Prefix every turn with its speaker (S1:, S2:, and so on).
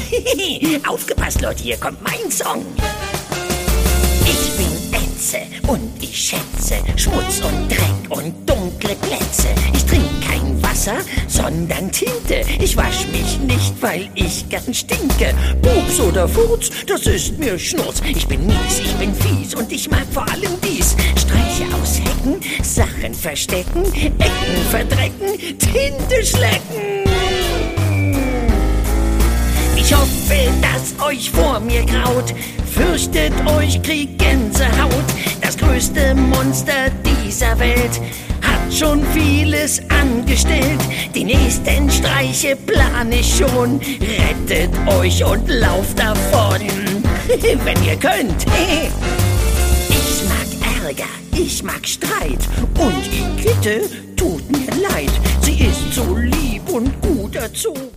S1: Aufgepasst, Leute, hier kommt mein Song. Ich bin Etze und ich schätze Schmutz und Dreck und dunkle Plätze. Ich trinke kein Wasser, sondern Tinte. Ich wasch mich nicht, weil ich gern stinke. Pups oder Furz, das ist mir Schnurz. Ich bin mies, ich bin fies und ich mag vor allem dies. Streiche aus Hecken, Sachen verstecken, Ecken verdrecken, Tinte schlecken. Ich hoffe, dass euch vor mir graut. Fürchtet euch, kriegt Gänsehaut. Das größte Monster dieser Welt hat schon vieles angestellt. Die nächsten Streiche plan ich schon. Rettet euch und lauft davon, wenn ihr könnt. Ich mag Ärger, ich mag Streit. Und Igitte tut mir leid. Sie ist so lieb und gut dazu.